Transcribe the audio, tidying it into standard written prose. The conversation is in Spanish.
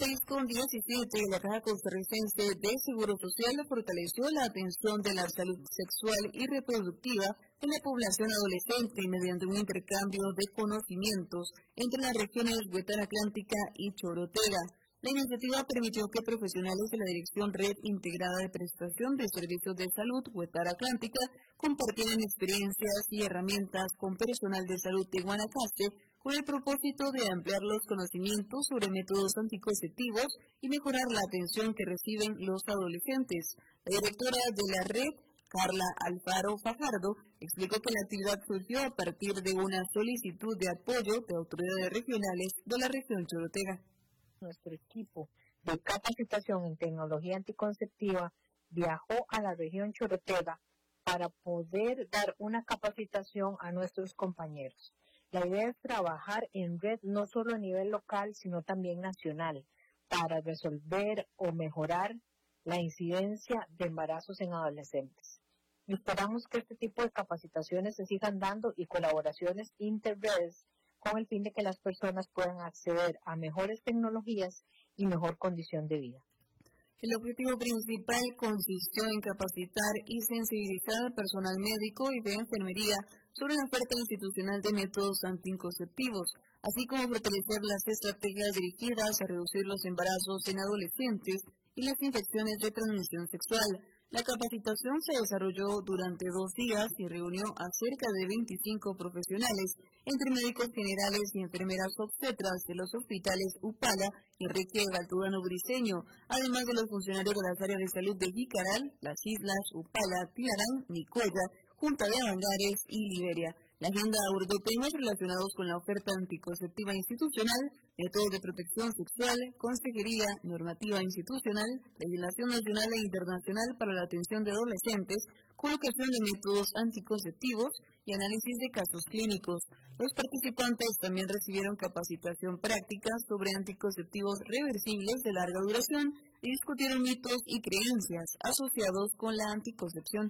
6,17, la Caja Costarricense de Seguro Social fortaleció la atención de la salud sexual y reproductiva en la población adolescente mediante un intercambio de conocimientos entre las regiones Huetar Atlántica y Chorotega. La iniciativa permitió que profesionales de la Dirección Red Integrada de Prestación de Servicios de Salud Huetar Atlántica compartieran experiencias y herramientas con personal de salud de Guanacaste con el propósito de ampliar los conocimientos sobre métodos anticonceptivos y mejorar la atención que reciben los adolescentes. La directora de la red, Carla Alfaro Fajardo, explicó que la actividad surgió a partir de una solicitud de apoyo de autoridades regionales de la región Chorotega. Nuestro equipo de capacitación en tecnología anticonceptiva viajó a la región Chorotega para poder dar una capacitación a nuestros compañeros. La idea es trabajar en red no solo a nivel local, sino también nacional, para resolver o mejorar la incidencia de embarazos en adolescentes. Esperamos que este tipo de capacitaciones se sigan dando y colaboraciones interredes con el fin de que las personas puedan acceder a mejores tecnologías y mejor condición de vida. El objetivo principal consistió en capacitar y sensibilizar al personal médico y de enfermería sobre la oferta institucional de métodos anticonceptivos, así como fortalecer las estrategias dirigidas a reducir los embarazos en adolescentes y las infecciones de transmisión sexual. La capacitación se desarrolló durante 2 días y reunió a cerca de 25 profesionales, entre médicos generales y enfermeras obstetras de los hospitales Upala, Enrique Galtudano Briceño, además de los funcionarios de las áreas de salud de Jicaral, Las Islas, Upala, Tilarán, Nicoya, Junta de Avangares y Liberia. La agenda abordó temas relacionados con la oferta anticonceptiva institucional, métodos de protección sexual, consejería, normativa institucional, legislación nacional e internacional para la atención de adolescentes, colocación de métodos anticonceptivos y análisis de casos clínicos. Los participantes también recibieron capacitación práctica sobre anticonceptivos reversibles de larga duración y discutieron mitos y creencias asociados con la anticoncepción.